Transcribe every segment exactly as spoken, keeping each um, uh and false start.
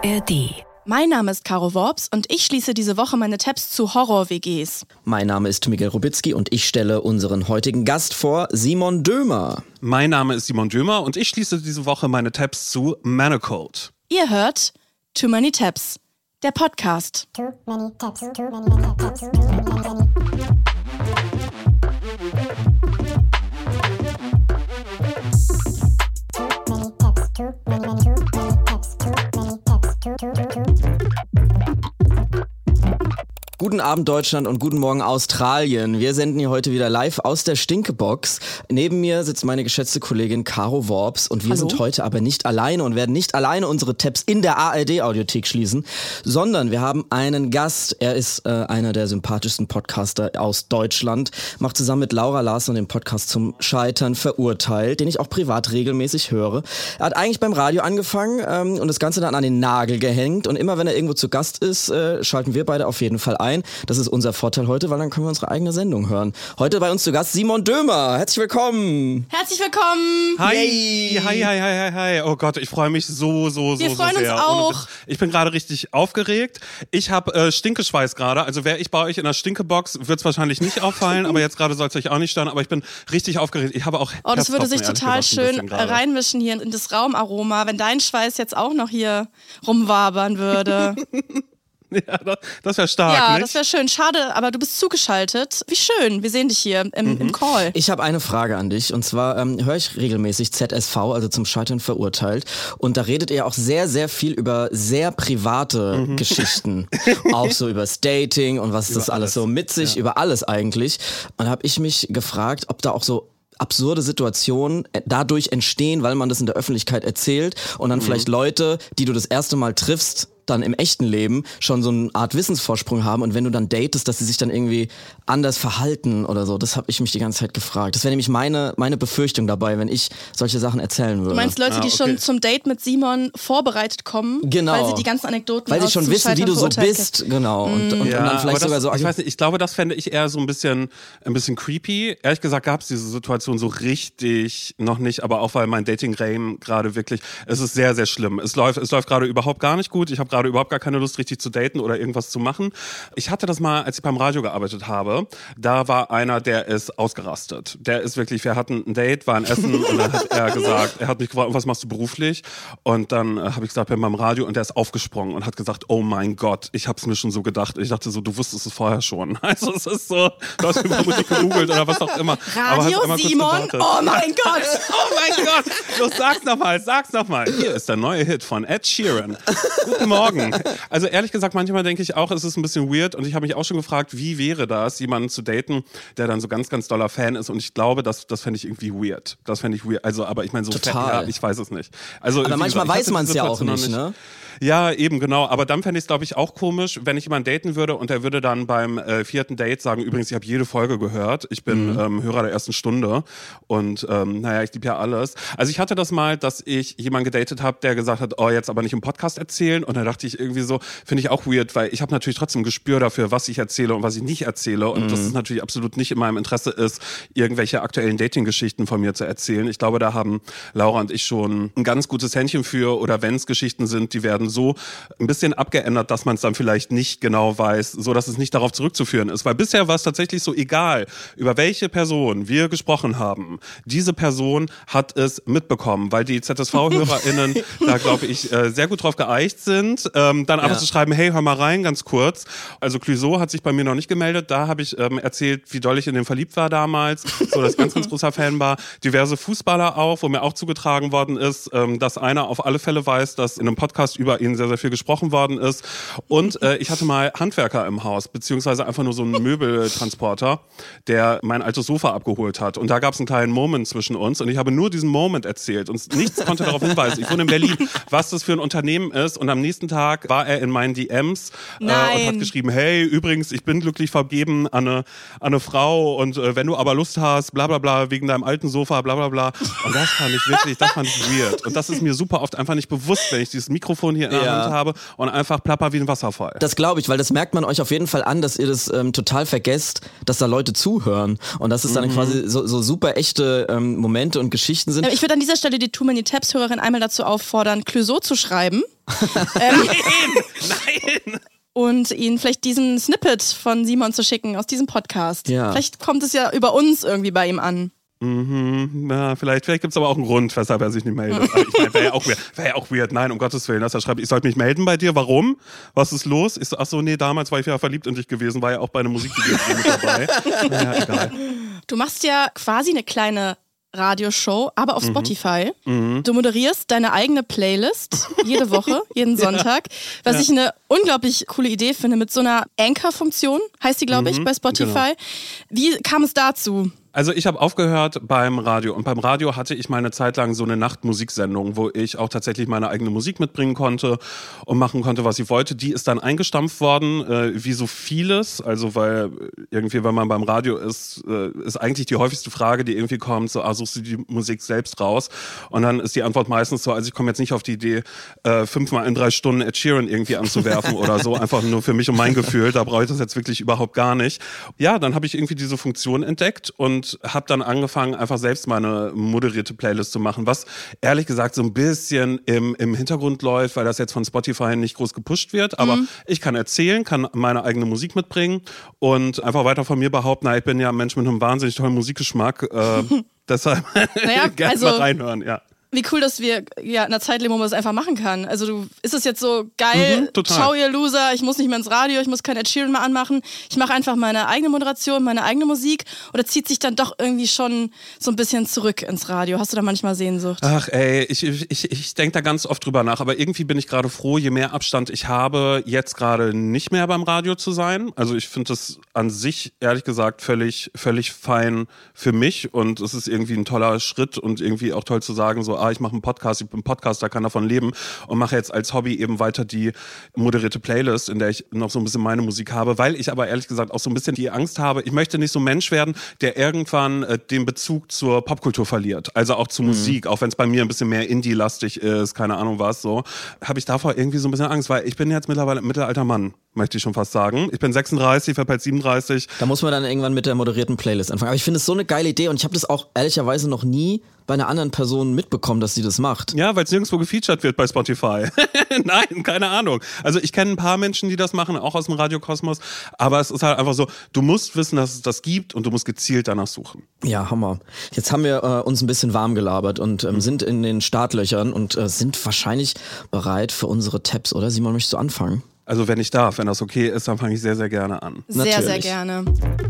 R D. Mein Name ist Caro Worps und ich schließe diese Woche meine Tabs zu Horror-W Gs. Mein Name ist Miguel Rubitzky und ich stelle unseren heutigen Gast vor, Simon Dömer. Mein Name ist Simon Dömer und ich schließe diese Woche meine Tabs zu Manacled. Ihr hört Too Many Tabs, der Podcast. Too many tabs, too many tabs, too many tabs. Guten Abend Deutschland und guten Morgen Australien. Wir senden hier heute wieder live aus der Stinkebox. Neben mir sitzt meine geschätzte Kollegin Caro Worps und wir Hallo. sind heute aber nicht alleine und werden nicht alleine unsere Tabs in der A R D-Audiothek schließen, sondern wir haben einen Gast. Er ist äh, einer der sympathischsten Podcaster aus Deutschland, macht zusammen mit Laura Larsson den Podcast zum Scheitern verurteilt, den ich auch privat regelmäßig höre. Er hat eigentlich beim Radio angefangen ähm, und das Ganze dann an den Nagel gehängt und immer wenn er irgendwo zu Gast ist, äh, schalten wir beide auf jeden Fall ein. Das ist unser Vorteil heute, weil dann können wir unsere eigene Sendung hören. Heute bei uns zu Gast Simon Dömer. Herzlich willkommen. Herzlich willkommen. Hi, Yay. hi, hi, hi, hi, hi. Oh Gott, ich freue mich so, so, so, Wir so freuen uns sehr. auch. Ohne Witz. Ich bin gerade richtig aufgeregt. Ich habe äh, Stinkeschweiß gerade. Also wäre ich bei euch in der Stinkebox, wird es wahrscheinlich nicht auffallen, aber jetzt gerade soll es euch auch nicht stören. Aber ich bin richtig aufgeregt. Ich habe auch Oh, das würde sich Herzklopfen, total ehrlich gesagt, ein schön bisschen gerade. reinmischen hier in das Raumaroma, wenn dein Schweiß jetzt auch noch hier rumwabern würde. Ja, das, das wäre stark, Ja, nicht? das wäre schön. Schade, aber du bist zugeschaltet. Wie schön, wir sehen dich hier im, Mhm. im Call. Ich habe eine Frage an dich und zwar ähm, höre ich regelmäßig Z S V, also zum Scheitern verurteilt, und da redet ihr auch sehr, sehr viel über sehr private Mhm. Geschichten, auch so über das Dating und was Über das alles alles. so mit sich, Ja. über alles eigentlich. Und da habe ich mich gefragt, ob da auch so absurde Situationen dadurch entstehen, weil man das in der Öffentlichkeit erzählt und dann Mhm. vielleicht Leute, die du das erste Mal triffst, dann im echten Leben schon so eine Art Wissensvorsprung haben und wenn du dann datest, dass sie sich dann irgendwie anders verhalten oder so. Das habe ich mich die ganze Zeit gefragt. Das wäre nämlich meine, meine Befürchtung dabei, wenn ich solche Sachen erzählen würde. Du meinst Leute, Ah, die okay. schon zum Date mit Simon vorbereitet kommen, Genau. weil sie die ganzen Anekdoten weil sie aus schon Zum wissen, wie Scheitern du so verurteilt bist, genau. Und, und, und Ja, dann aber vielleicht das, sogar so. ich weiß nicht, ich glaube, das fände ich eher so ein bisschen, ein bisschen creepy. Ehrlich gesagt gab es diese Situation so richtig noch nicht, aber auch weil mein Dating-Game gerade wirklich, es ist sehr, sehr schlimm. Es läuft, es läuft gerade überhaupt gar nicht gut. Ich habe gerade überhaupt gar keine Lust, richtig zu daten oder irgendwas zu machen. Ich hatte das mal, als ich beim Radio gearbeitet habe, da war einer, der ist ausgerastet. Der ist wirklich, wir hatten ein Date, war ein Essen und dann hat er gesagt, er hat mich gefragt, was machst du beruflich? Und dann äh, habe ich gesagt, bin beim Radio und der ist aufgesprungen und hat gesagt, oh mein Gott, ich habe es mir schon so gedacht. Ich dachte so, du wusstest es vorher schon. Also es ist so, du hast mir vermutlich gegoogelt oder was auch immer. Aber hast Radio einmal kurz Simon, gewartet. oh mein Gott. Oh mein Gott! Los, sag's nochmal, sag's nochmal. Hier ist der neue Hit von Ed Sheeran. Guten Morgen. Also ehrlich gesagt, manchmal denke ich auch, es ist ein bisschen weird und ich habe mich auch schon gefragt, wie wäre das, jemanden zu daten, der dann so ganz, ganz doller Fan ist und ich glaube, das, das fände ich irgendwie weird. Das fände ich weird. Also, aber ich meine, so Total. Fan, ja, ich weiß es nicht. Also, Aber wie manchmal gesagt, ich weiß hatte man die es ja auch Situation noch nicht, ne? Ja, eben, genau. Aber dann fände ich es, glaube ich, auch komisch, wenn ich jemanden daten würde und der würde dann beim äh, vierten Date sagen, übrigens, ich habe jede Folge gehört. Ich bin Mhm. ähm, Hörer der ersten Stunde und ähm, naja, ich liebe ja alles. Also ich hatte das mal, dass ich jemanden gedatet habe, der gesagt hat, oh, jetzt aber nicht im Podcast erzählen. Und dann dachte ich irgendwie so, finde ich auch weird, weil ich habe natürlich trotzdem ein Gespür dafür, was ich erzähle und was ich nicht erzähle. Und Mhm. dass es natürlich absolut nicht in meinem Interesse ist, irgendwelche aktuellen Dating-Geschichten von mir zu erzählen. Ich glaube, da haben Laura und ich schon ein ganz gutes Händchen für. Oder wenn es Geschichten sind, die werden so ein bisschen abgeändert, dass man es dann vielleicht nicht genau weiß, so dass es nicht darauf zurückzuführen ist. Weil bisher war es tatsächlich so, egal über welche Person wir gesprochen haben, diese Person hat es mitbekommen, weil die Z S V-HörerInnen da, glaube ich, äh, sehr gut drauf geeicht sind. Ähm, dann einfach Ja. zu schreiben, hey, hör mal rein, ganz kurz. Also Clouseau hat sich bei mir noch nicht gemeldet. Da habe ich ähm, erzählt, wie doll ich in den verliebt war damals, so dass ich ganz, ganz großer Fan war. Diverse Fußballer auch, wo mir auch zugetragen worden ist, ähm, dass einer auf alle Fälle weiß, dass in einem Podcast über ihn sehr, sehr viel gesprochen worden ist. Und äh, ich hatte mal Handwerker im Haus, beziehungsweise einfach nur so einen Möbeltransporter, der mein altes Sofa abgeholt hat. Und da gab es einen kleinen Moment zwischen uns und ich habe nur diesen Moment erzählt und nichts konnte darauf hinweisen. Ich wohne in Berlin, was das für ein Unternehmen ist und am nächsten Tag war er in meinen D Ms äh, und Nein. hat geschrieben, hey, übrigens, ich bin glücklich vergeben an eine, an eine Frau und äh, wenn du aber Lust hast, bla bla bla, wegen deinem alten Sofa, bla bla bla. Und das fand ich wirklich, das fand ich weird. Und das ist mir super oft einfach nicht bewusst, wenn ich dieses Mikrofon hier in der Ja. Hand habe und einfach plapper wie ein Wasserfall. Das glaube ich, weil das merkt man euch auf jeden Fall an, dass ihr das ähm, total vergesst, dass da Leute zuhören und dass es dann Mhm. quasi so, so super echte ähm, Momente und Geschichten sind. Ich würde an dieser Stelle die Too Many Tabs Hörerin einmal dazu auffordern, Clouseau zu schreiben. ähm, Nein, nein. und ihnen vielleicht diesen Snippet von Simon zu schicken aus diesem Podcast. Ja. Vielleicht kommt es ja über uns irgendwie bei ihm an. Mhm, ja, vielleicht, vielleicht gibt es aber auch einen Grund, weshalb er sich nicht meldet. Also ich meine, wäre ja auch weird. Wäre ja auch weird. Nein, um Gottes Willen, dass er schreibt, ich sollte mich melden bei dir. Warum? Was ist los? Ich so, ach so, nee, damals war ich ja verliebt in dich gewesen, war ja auch bei einem Musikvideo mit dabei. Naja, egal. Du machst ja quasi eine kleine Radioshow, aber auf Mhm. Spotify. Mhm. Du moderierst deine eigene Playlist jede Woche, jeden Sonntag, was Ja. ich eine unglaublich coole Idee finde, mit so einer Anchor-Funktion, heißt die, glaube ich, Mhm, bei Spotify. Wie kam es dazu? Also ich habe aufgehört beim Radio und beim Radio hatte ich meine Zeit lang so eine Nachtmusiksendung, wo ich auch tatsächlich meine eigene Musik mitbringen konnte und machen konnte, was ich wollte. Die ist dann eingestampft worden, äh, wie so vieles, also weil irgendwie, wenn man beim Radio ist, äh, ist eigentlich die häufigste Frage, die irgendwie kommt, so, ah, suchst du die Musik selbst raus? Und dann ist die Antwort meistens so, also ich komme jetzt nicht auf die Idee, äh, fünfmal in drei Stunden Ed Sheeran irgendwie anzuwerfen oder so, einfach nur für mich und mein Gefühl, da brauche ich das jetzt wirklich überhaupt gar nicht. Ja, dann habe ich irgendwie diese Funktion entdeckt und habe dann angefangen, einfach selbst meine moderierte Playlist zu machen, was ehrlich gesagt so ein bisschen im, im Hintergrund läuft, weil das jetzt von Spotify nicht groß gepusht wird, aber Mhm. ich kann erzählen, kann meine eigene Musik mitbringen und einfach weiter von mir behaupten, na, ich bin ja ein Mensch mit einem wahnsinnig tollen Musikgeschmack, äh, deshalb Naja, gerne also- mal reinhören, ja. Wie cool, dass wir ja in einer Zeit leben, wo man das einfach machen kann. Also du, ist es jetzt so geil, Mhm, total. schau ihr Loser, ich muss nicht mehr ins Radio, ich muss kein Ed Sheeran mehr anmachen. Ich mache einfach meine eigene Moderation, meine eigene Musik, oder zieht sich dann doch irgendwie schon so ein bisschen zurück ins Radio? Hast du da manchmal Sehnsucht? Ach ey, ich, ich, ich denke da ganz oft drüber nach, aber irgendwie bin ich gerade froh, je mehr Abstand ich habe, jetzt gerade nicht mehr beim Radio zu sein. Also ich finde das an sich, ehrlich gesagt, völlig, völlig fein für mich und es ist irgendwie ein toller Schritt und irgendwie auch toll zu sagen, so, ah, ich mache einen Podcast, ich bin Podcaster, kann davon leben und mache jetzt als Hobby eben weiter die moderierte Playlist, in der ich noch so ein bisschen meine Musik habe, weil ich aber ehrlich gesagt auch so ein bisschen die Angst habe, ich möchte nicht so ein Mensch werden, der irgendwann äh, den Bezug zur Popkultur verliert, also auch zu mhm. Musik, auch wenn es bei mir ein bisschen mehr Indie-lastig ist, keine Ahnung was, so, habe ich davor irgendwie so ein bisschen Angst, weil ich bin jetzt mittlerweile ein mittelalter Mann, möchte ich schon fast sagen. Ich bin sechsunddreißig, werde bald siebenunddreißig. Da muss man dann irgendwann mit der moderierten Playlist anfangen. Aber ich finde es so eine geile Idee und ich habe das auch ehrlicherweise noch nie bei einer anderen Person mitbekommen, dass sie das macht. Ja, weil es nirgendwo gefeatured wird bei Spotify. Nein, keine Ahnung. Also ich kenne ein paar Menschen, die das machen, auch aus dem Radiokosmos. Aber es ist halt einfach so, du musst wissen, dass es das gibt und du musst gezielt danach suchen. Ja, Hammer. Jetzt haben wir äh, uns ein bisschen warm gelabert und ähm, sind in den Startlöchern und äh, sind wahrscheinlich bereit für unsere Tabs, oder? Simon, möchtest du anfangen? Also wenn ich darf, wenn das okay ist, dann fange ich sehr, sehr gerne an. Sehr, sehr Natürlich. gerne.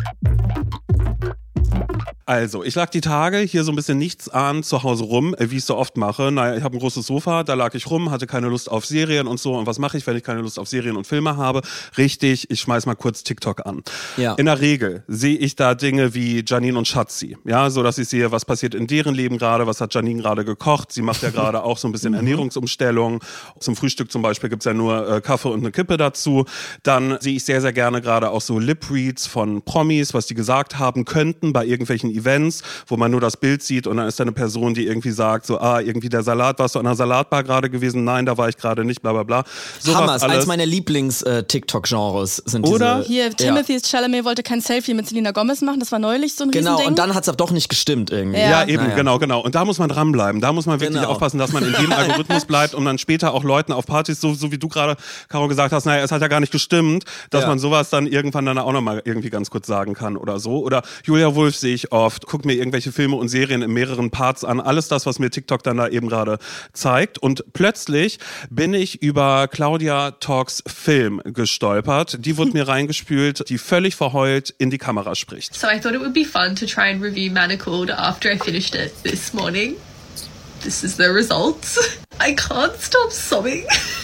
Also, ich lag die Tage hier so ein bisschen nichts an zu Hause rum, wie ich so oft mache. Naja, ich habe ein großes Sofa, da lag ich rum, hatte keine Lust auf Serien und so. Und was mache ich, wenn ich keine Lust auf Serien und Filme habe? Richtig, ich schmeiß mal kurz TikTok an. Ja. In der Regel sehe ich da Dinge wie Janine und Schatzi. Ja, so dass ich sehe, was passiert in deren Leben gerade, was hat Janine gerade gekocht. Sie macht ja gerade auch so ein bisschen Ernährungsumstellung. Zum Frühstück zum Beispiel gibt's ja nur äh, Kaffee und eine Kippe dazu. Dann sehe ich sehr, sehr gerne gerade auch so Lip-Reads von Promis, was die gesagt haben könnten bei irgendwelchen Events, wo man nur das Bild sieht und dann ist da eine Person, die irgendwie sagt, so, ah, irgendwie der Salat, warst du an einer Salatbar gerade gewesen? Nein, da war ich gerade nicht, bla bla bla. So Hammer, was eins alles. meiner Lieblings-TikTok-Genres sind Oder? diese... Hier, Ja. Timothy Chalamet wollte kein Selfie mit Selena Gomez machen, das war neulich so ein Genau, Riesending. und dann hat's aber doch nicht gestimmt irgendwie. Ja. Ja, eben, Naja. genau, genau. Und da muss man dranbleiben. Da muss man wirklich Genau. aufpassen, dass man in dem Algorithmus bleibt und dann später auch Leuten auf Partys, so, so wie du gerade, Caro, gesagt hast, naja, es hat ja gar nicht gestimmt, dass Ja. man sowas dann irgendwann dann auch nochmal irgendwie ganz kurz sagen kann oder so. Oder Julia Wolf sehe ich oft, guck mir irgendwelche Filme und Serien in mehreren Parts an. Alles das, was mir TikTok dann da eben gerade zeigt. Und plötzlich bin ich über Claudia Talks Film gestolpert. Die wurde mir reingespült, die völlig verheult in die Kamera spricht. So I thought it would be fun to try and review Manacled after I finished it this morning. This is the results. I can't stop sobbing.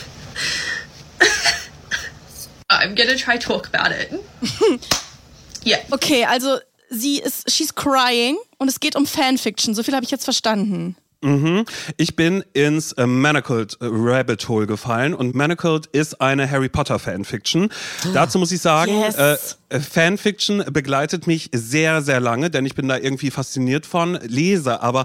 I'm gonna try talk about it. Yeah. Okay, also sie ist, she's crying und es geht um Fanfiction, so viel habe ich jetzt verstanden. Mhm. Ich bin ins äh, Manacled äh, Rabbit Hole gefallen und Manacled ist eine Harry Potter Fanfiction. Dazu muss ich sagen, Yes. äh, äh, Fanfiction begleitet mich sehr, sehr lange, denn ich bin da irgendwie fasziniert von, lese aber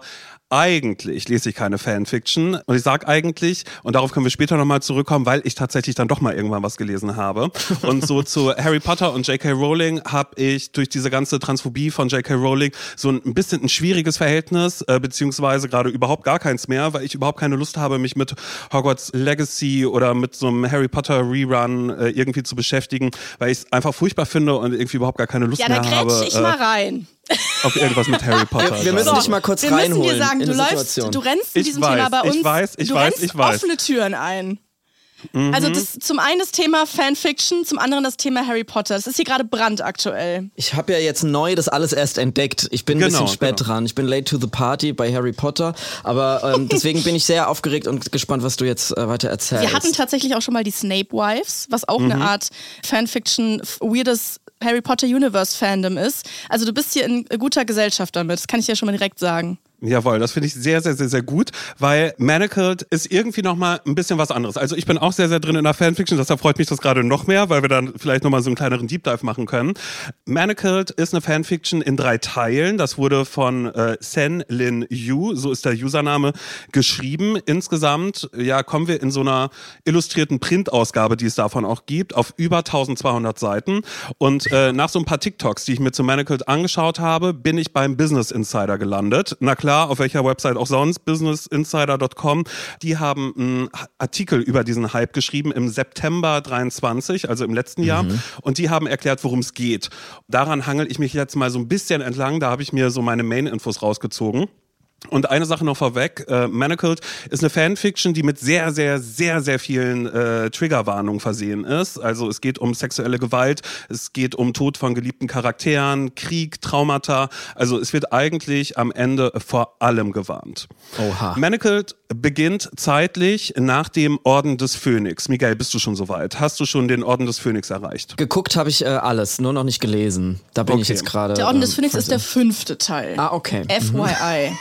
eigentlich lese ich keine Fanfiction. Und ich sage eigentlich, und darauf können wir später nochmal zurückkommen, weil ich tatsächlich dann doch mal irgendwann was gelesen habe. Und so zu Harry Potter und J K. Rowling habe ich durch diese ganze Transphobie von J K. Rowling so ein bisschen ein schwieriges Verhältnis, äh, beziehungsweise gerade überhaupt gar keins mehr, weil ich überhaupt keine Lust habe, mich mit Hogwarts Legacy oder mit so einem Harry Potter Rerun äh, irgendwie zu beschäftigen, weil ich es einfach furchtbar finde und irgendwie überhaupt gar keine Lust ja, mehr da habe. grätsch ich äh, mal rein. Auf irgendwas mit Harry Potter. Wir, wir müssen So, dich mal kurz wir müssen reinholen dir sagen, in du die läufst, Situation. du rennst in Ich diesem weiß, Thema bei ich uns, weiß, ich du weiß, rennst ich weiß. offene Türen ein. Also das zum einen das Thema Fanfiction, zum anderen das Thema Harry Potter. Das ist hier gerade brandaktuell. Ich habe ja jetzt neu das alles erst entdeckt. Ich bin ein Genau, bisschen spät genau. dran. Ich bin late to the party bei Harry Potter. Aber ähm, deswegen bin ich sehr aufgeregt und gespannt, was du jetzt äh, weiter erzählst. Wir hatten tatsächlich auch schon mal die Snape Wives, was auch eine Art Fanfiction, weirdes Harry Potter Universe Fandom ist. Also du bist hier in guter Gesellschaft damit, das kann ich dir schon mal direkt sagen. Jawohl, das finde ich sehr, sehr, sehr, sehr gut, weil Manacled ist irgendwie nochmal ein bisschen was anderes. Also ich bin auch sehr, sehr drin in der Fanfiction, deshalb freut mich das gerade noch mehr, weil wir dann vielleicht nochmal so einen kleineren Deep Dive machen können. Manacled ist eine Fanfiction in drei Teilen. Das wurde von äh, Sen Lin Yu, so ist der Username, geschrieben. Insgesamt, ja, kommen wir in so einer illustrierten Printausgabe, die es davon auch gibt, auf über eintausendzweihundert Seiten. Und äh, nach so ein paar TikToks, die ich mir zu Manacled angeschaut habe, bin ich beim Business Insider gelandet. Na klar, auf welcher Website auch sonst, business insider dot com. Die haben einen Artikel über diesen Hype geschrieben im September dreiundzwanzig, also im letzten Jahr. Mhm. Und die haben erklärt, worum es geht. Daran hangel ich mich jetzt mal so ein bisschen entlang. Da habe ich mir so meine Main-Infos rausgezogen. Und eine Sache noch vorweg, äh, Manacled ist eine Fanfiction, die mit sehr, sehr, sehr, sehr vielen äh, Triggerwarnungen versehen ist. Also es geht um sexuelle Gewalt, es geht um Tod von geliebten Charakteren, Krieg, Traumata. Also es wird eigentlich am Ende vor allem gewarnt. Oha. Manacled beginnt zeitlich nach dem Orden des Phönix. Miguel, bist du schon soweit? Hast du schon den Orden des Phönix erreicht? Geguckt habe ich äh, alles, nur noch nicht gelesen. Da bin Okay. ich jetzt gerade. Der Orden des ähm, Phönix ist der fünfte Teil. Ah, okay. F Y I.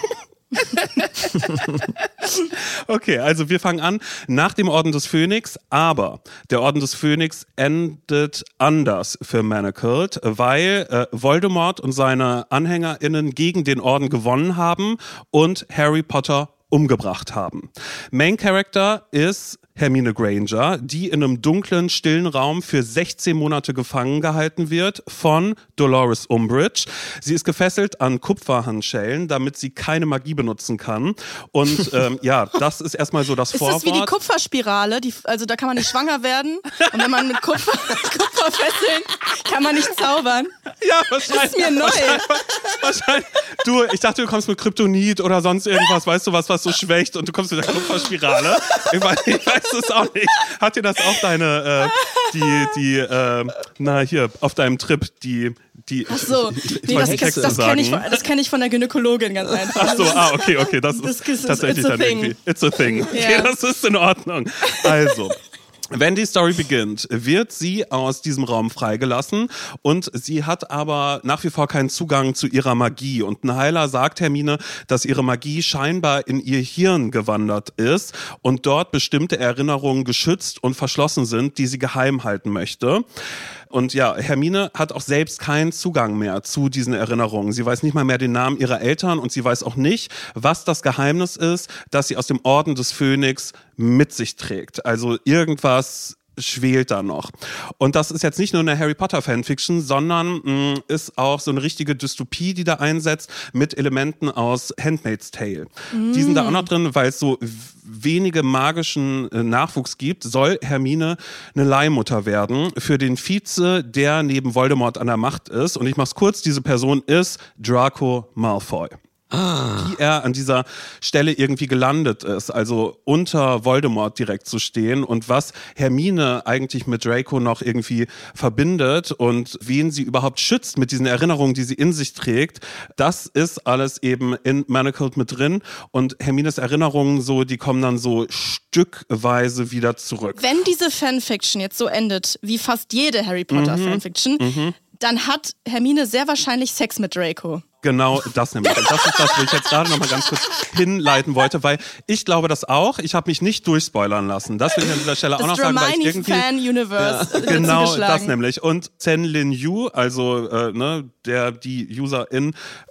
Okay, also wir fangen an nach dem Orden des Phönix, aber der Orden des Phönix endet anders für Manacled, weil äh, Voldemort und seine AnhängerInnen gegen den Orden gewonnen haben und Harry Potter umgebracht haben. Main Character ist Hermine Granger, die in einem dunklen, stillen Raum für sechzehn Monate gefangen gehalten wird von Dolores Umbridge. Sie ist gefesselt an Kupferhandschellen, damit sie keine Magie benutzen kann. Und ähm, ja, das ist erstmal so das Ist Vorwort. das wie die Kupferspirale? Die, also da kann man nicht schwanger werden. Und wenn man mit Kupfer, Kupfer fesseln, kann man nicht zaubern. Ja, wahrscheinlich. Das ist mir neu. Wahrscheinlich, wahrscheinlich. Du, ich dachte, du kommst mit Kryptonit oder sonst irgendwas, weißt du was, was so schwächt und du kommst mit der Kupferspirale. Ich weiß, ich weiß es auch nicht. Hat dir das auch deine, äh, die, die, äh, na hier, auf deinem Trip, die, die, Ach so, ich, ich nee, wollte das, die Texte das, das kenne ich, sagen. von- das kenn ich von der Gynäkologin ganz einfach. Ach so, ah, okay, okay, das, Das ist ist- tatsächlich it's a dann thing. irgendwie, it's a thing. Okay, Ja. das ist in Ordnung. Also. Wenn die Story beginnt, wird sie aus diesem Raum freigelassen und sie hat aber nach wie vor keinen Zugang zu ihrer Magie. Und ein Heiler sagt Hermine, dass ihre Magie scheinbar in ihr Hirn gewandert ist und dort bestimmte Erinnerungen geschützt und verschlossen sind, die sie geheim halten möchte. Und ja, Hermine hat auch selbst keinen Zugang mehr zu diesen Erinnerungen. Sie weiß nicht mal mehr den Namen ihrer Eltern und sie weiß auch nicht, was das Geheimnis ist, das sie aus dem Orden des Phönix mit sich trägt. Also irgendwas schwelt da noch. Und das ist jetzt nicht nur eine Harry Potter Fanfiction, sondern mh, ist auch so eine richtige Dystopie, die da einsetzt, mit Elementen aus Handmaid's Tale. Mm. Die sind da auch noch drin, weil es so w- wenige magischen äh, Nachwuchs gibt, soll Hermine eine Leihmutter werden für den Vize, der neben Voldemort an der Macht ist. Und ich mach's kurz, diese Person ist Draco Malfoy. Ah. Wie er an dieser Stelle irgendwie gelandet ist, also unter Voldemort direkt zu stehen und was Hermine eigentlich mit Draco noch irgendwie verbindet und wen sie überhaupt schützt mit diesen Erinnerungen, die sie in sich trägt, das ist alles eben in Manacled mit drin und Hermines Erinnerungen so, die kommen dann so stückweise wieder zurück. Wenn diese Fanfiction jetzt so endet, wie fast jede Harry Potter Mhm. Fanfiction, Mhm. dann hat Hermine sehr wahrscheinlich Sex mit Draco. Genau, das nämlich. Und das ist das, wo ich jetzt gerade noch mal ganz kurz hinleiten wollte, weil ich glaube das auch. Ich habe mich nicht durchspoilern lassen. Das will ich an dieser Stelle Das auch noch sagen, weil ich irgendwie... Hermione-Fan-Universe wird Genau, zugeschlagen. das nämlich. Und Sen Lin Yu, also äh, ne, der, die Userin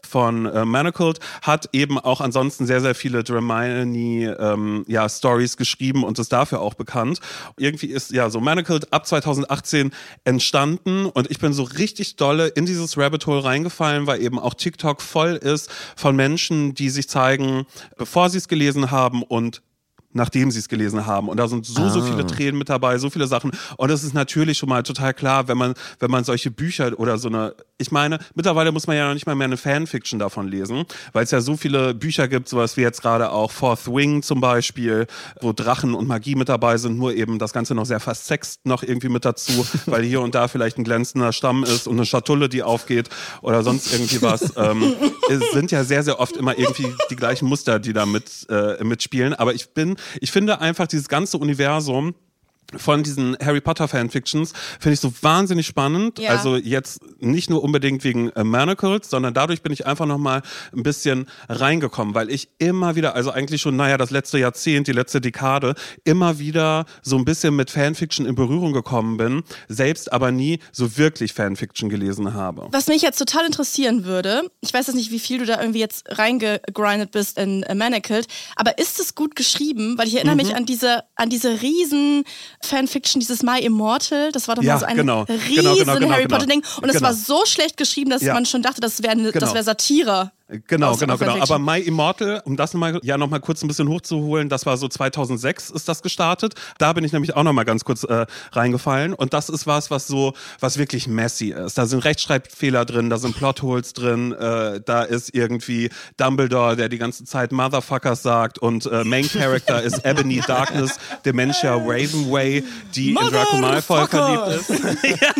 von äh, Manacled, hat eben auch ansonsten sehr, sehr viele Dramini ähm, ja, Stories geschrieben und ist dafür auch bekannt. Irgendwie ist ja so Manacled ab zwanzig achtzehn entstanden und ich bin so richtig dolle in dieses Rabbit Hole reingefallen, weil eben auch TikTok voll ist von Menschen, die sich zeigen, bevor sie es gelesen haben und nachdem sie es gelesen haben. Und da sind so, ah. so viele Tränen mit dabei, so viele Sachen. Und es ist natürlich schon mal total klar, wenn man, wenn man solche Bücher oder so eine, ich meine, mittlerweile muss man ja noch nicht mal mehr eine Fanfiction davon lesen, weil es ja so viele Bücher gibt, sowas wie jetzt gerade auch Fourth Wing zum Beispiel, wo Drachen und Magie mit dabei sind, nur eben das Ganze noch sehr versext noch irgendwie mit dazu, weil hier und da vielleicht ein glänzender Stamm ist und eine Schatulle, die aufgeht oder sonst irgendwie was. ähm, es sind ja sehr, sehr oft immer irgendwie die gleichen Muster, die da mit, äh, mitspielen. Aber ich bin Ich finde einfach dieses ganze Universum von diesen Harry Potter Fanfictions finde ich so wahnsinnig spannend. Ja. Also jetzt nicht nur unbedingt wegen äh, Manacled, sondern dadurch bin ich einfach nochmal ein bisschen reingekommen, weil ich immer wieder, also eigentlich schon, naja, das letzte Jahrzehnt, die letzte Dekade, immer wieder so ein bisschen mit Fanfiction in Berührung gekommen bin, selbst aber nie so wirklich Fanfiction gelesen habe. Was mich jetzt total interessieren würde, ich weiß jetzt nicht, wie viel du da irgendwie jetzt reingegrindet bist in äh, Manacled, aber ist es gut geschrieben? Weil ich erinnere mhm. mich an diese, an diese riesen Fanfiction, dieses My Immortal, das war doch ja, mal so ein genau. riesen genau, genau, genau, Harry genau. Potter-Ding und es genau. war so schlecht geschrieben, dass ja. man schon dachte, das wäre genau. das wär Satire. Genau, aus, genau, aus genau. Fanfiction. Aber My Immortal, um das nochmal, ja, noch mal kurz ein bisschen hochzuholen, das war so zweitausendsechs ist das gestartet. Da bin ich nämlich auch noch mal ganz kurz äh, reingefallen. Und das ist was, was so, was wirklich messy ist. Da sind Rechtschreibfehler drin, da sind Plotholes drin, äh, da ist irgendwie Dumbledore, der die ganze Zeit Motherfuckers sagt und äh, Main Character ist Ebony Darkness, Dementia Ravenway, die in Draco Malfoy verliebt ist. ja.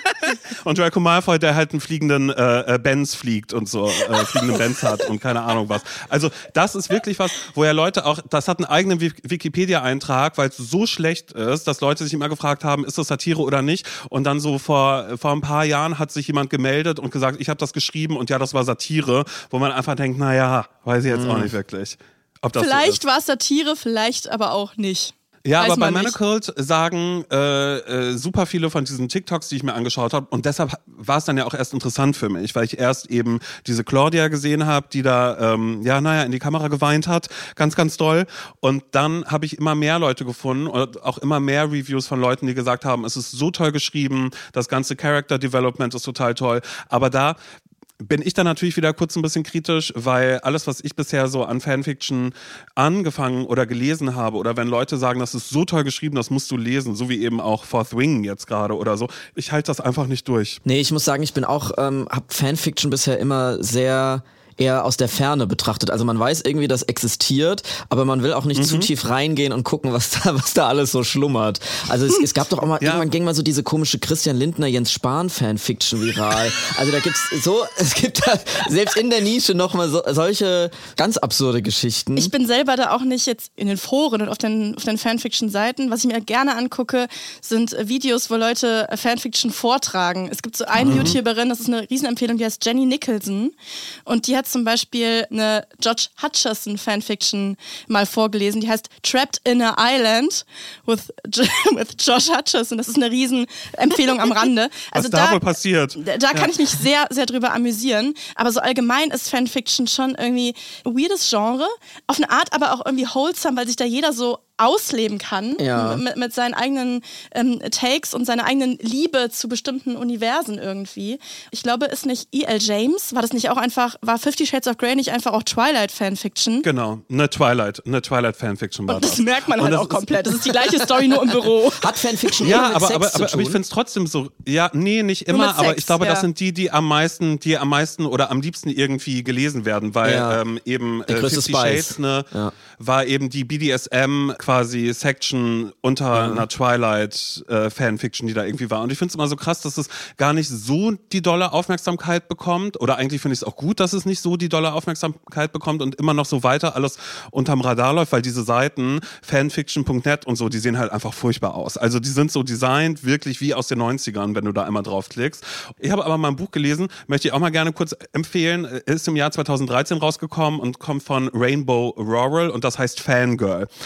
Und Draco Malfoy, der halt einen fliegenden äh, Benz fliegt und so, äh, fliegenden Benz hat und keine Ahnung was. Also das ist wirklich was, wo ja Leute auch, das hat einen eigenen Wikipedia-Eintrag, weil es so schlecht ist, dass Leute sich immer gefragt haben, ist das Satire oder nicht? Und dann so vor, vor ein paar Jahren hat sich jemand gemeldet und gesagt, ich habe das geschrieben und ja, das war Satire, wo man einfach denkt, naja, weiß ich jetzt auch nicht wirklich, ob das Vielleicht so war es Satire, vielleicht aber auch nicht. Ja, Weiß aber bei man nicht. Manacled sagen äh, äh, super viele von diesen TikToks, die ich mir angeschaut habe, und deshalb war es dann ja auch erst interessant für mich, weil ich erst eben diese Claudia gesehen habe, die da, ähm, ja, naja, in die Kamera geweint hat, ganz, ganz doll. Und dann habe ich immer mehr Leute gefunden und auch immer mehr Reviews von Leuten, die gesagt haben, es ist so toll geschrieben, das ganze Character Development ist total toll. Aber da bin ich dann natürlich wieder kurz ein bisschen kritisch, weil alles, was ich bisher so an Fanfiction angefangen oder gelesen habe, oder wenn Leute sagen, das ist so toll geschrieben, das musst du lesen, so wie eben auch Fourth Wing jetzt gerade oder so, ich halte das einfach nicht durch. Nee, ich muss sagen, ich bin auch, ähm, hab Fanfiction bisher immer sehr eher aus der Ferne betrachtet. Also man weiß irgendwie, das existiert, aber man will auch nicht mhm. zu tief reingehen und gucken, was da, was da alles so schlummert. Also es, es gab doch auch mal, ja. irgendwann ging mal so diese komische Christian Lindner, Jens Spahn Fanfiction viral. Also da gibt's so, es gibt da selbst in der Nische nochmal so, solche ganz absurde Geschichten. Ich bin selber da auch nicht jetzt in den Foren und auf den, auf den Fanfiction-Seiten. Was ich mir gerne angucke, sind Videos, wo Leute Fanfiction vortragen. Es gibt so eine mhm. YouTuberin, das ist eine Riesenempfehlung, die heißt Jenny Nicholson und die hat zum Beispiel eine George Hutcherson Fanfiction mal vorgelesen, die heißt Trapped in a Island with, with Josh Hutcherson. Das ist eine Riesenempfehlung am Rande. Also Was da, da wohl passiert. Da, da ja. kann ich mich sehr, sehr drüber amüsieren. Aber so allgemein ist Fanfiction schon irgendwie ein weirdes Genre. Auf eine Art aber auch irgendwie wholesome, weil sich da jeder so ausleben kann ja. mit, mit seinen eigenen ähm, Takes und seiner eigenen Liebe zu bestimmten Universen irgendwie. Ich glaube, ist nicht E L James, war das nicht auch einfach, war Fifty Shades of Grey nicht einfach auch Twilight-Fanfiction? Genau, eine Twilight, eine Twilight-Fanfiction war und das. das. merkt man und halt auch komplett. Das ist die gleiche Story, nur im Büro. Hat Fanfiction ja, mit aber, Sex aber, zu aber, tun? aber ich finde es trotzdem so, ja, nee, nicht immer, Sex, aber ich glaube, ja. das sind die, die am meisten, die am meisten oder am liebsten irgendwie gelesen werden, weil ja. ähm, eben Der äh, größte Fifty Spice. Shades ne, Ja. war eben die B D S M quasi Section unter ja. einer Twilight-Fanfiction, äh, die da irgendwie war. Und ich finde es immer so krass, dass es gar nicht so die dolle Aufmerksamkeit bekommt. Oder eigentlich finde ich es auch gut, dass es nicht so die dolle Aufmerksamkeit bekommt und immer noch so weiter alles unterm Radar läuft, weil diese Seiten, fanfiction punkt net und so, die sehen halt einfach furchtbar aus. Also die sind so designt, wirklich wie aus den neunzigern, wenn du da einmal draufklickst. Ich habe aber mal ein Buch gelesen, möchte ich auch mal gerne kurz empfehlen, ist im Jahr zweitausenddreizehn rausgekommen und kommt von Rainbow Rural und das heißt Fangirl. Da geht